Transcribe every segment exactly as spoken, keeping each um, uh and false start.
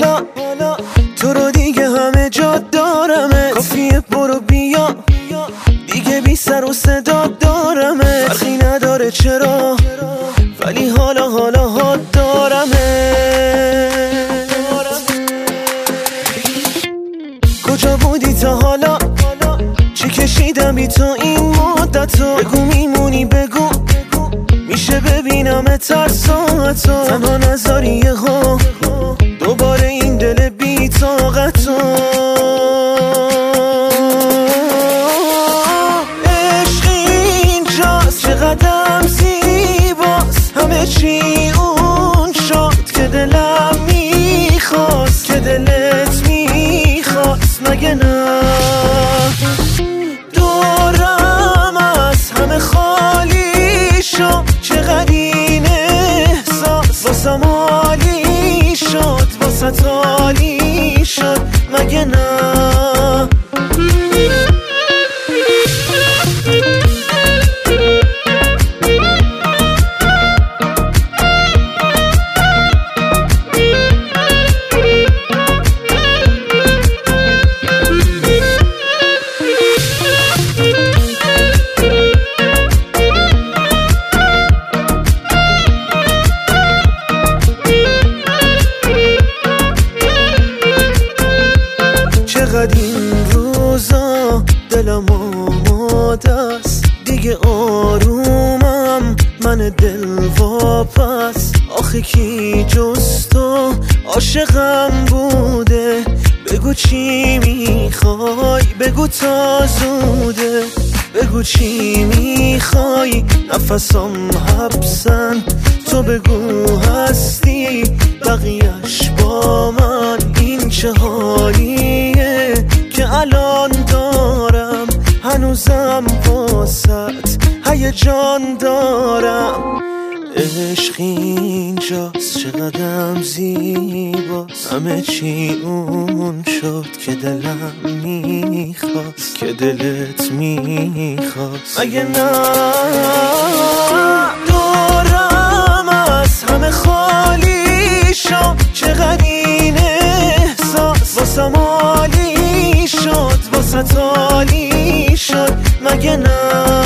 حالا تو رو دیگه همه جا دارمت، کافیه برو بیا دیگه بی سر و صدا دارمت، فرقی نداره چرا ولی حالا حالا ها دارمت. کجا بودی تا حالا، چی کشیدم بی تو این مدتو، بگو میمونی بگو میشه ببینم تر ساعتو، تنها نذاری یهو دوباره این دل بی طاقتو. عشق اینجاست چقدرم زیباست، همه چی اون شد که دلم میخواست، که دلت میخواست مگه نه؟ دورم از همه خالی شد، چقدر این احساس واسم عالی شد، واسه عالی شد مگه نه؟ چقدر این روزا دلم آماده است، دیگه آرومم من دل واپس، آخه کی جز تو عاشقم بوده، بگو چی میخوای بگو تا زوده، بگو چی میخوای نفسم حبسن، تو بگو هستی بقیهش با من، این چه حالیه که الان دارم، هنوزم واسط هیجان دارم. عشق اینجاست چقدرم زیباست، همه چی اون شد که دلم میخواست، که دلت میخواست مگه نه؟ دورم از همه خالی شد، چقدر این احساس واسم عالی شد، واسه عالی شد مگه نه؟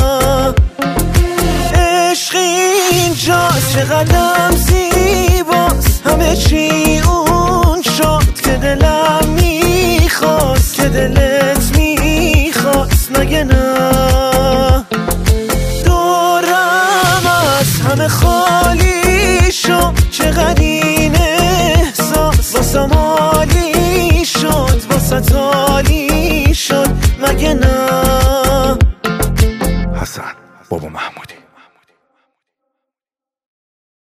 عشق اینجاست چقدرم زیباست، همه چی اون شد که دلم میخواست، که دلت میخواست مگه نه؟ دورم از همه خالی شد، چقدر این احساس واسم عالی شد، واسه عالی شد مگه نه؟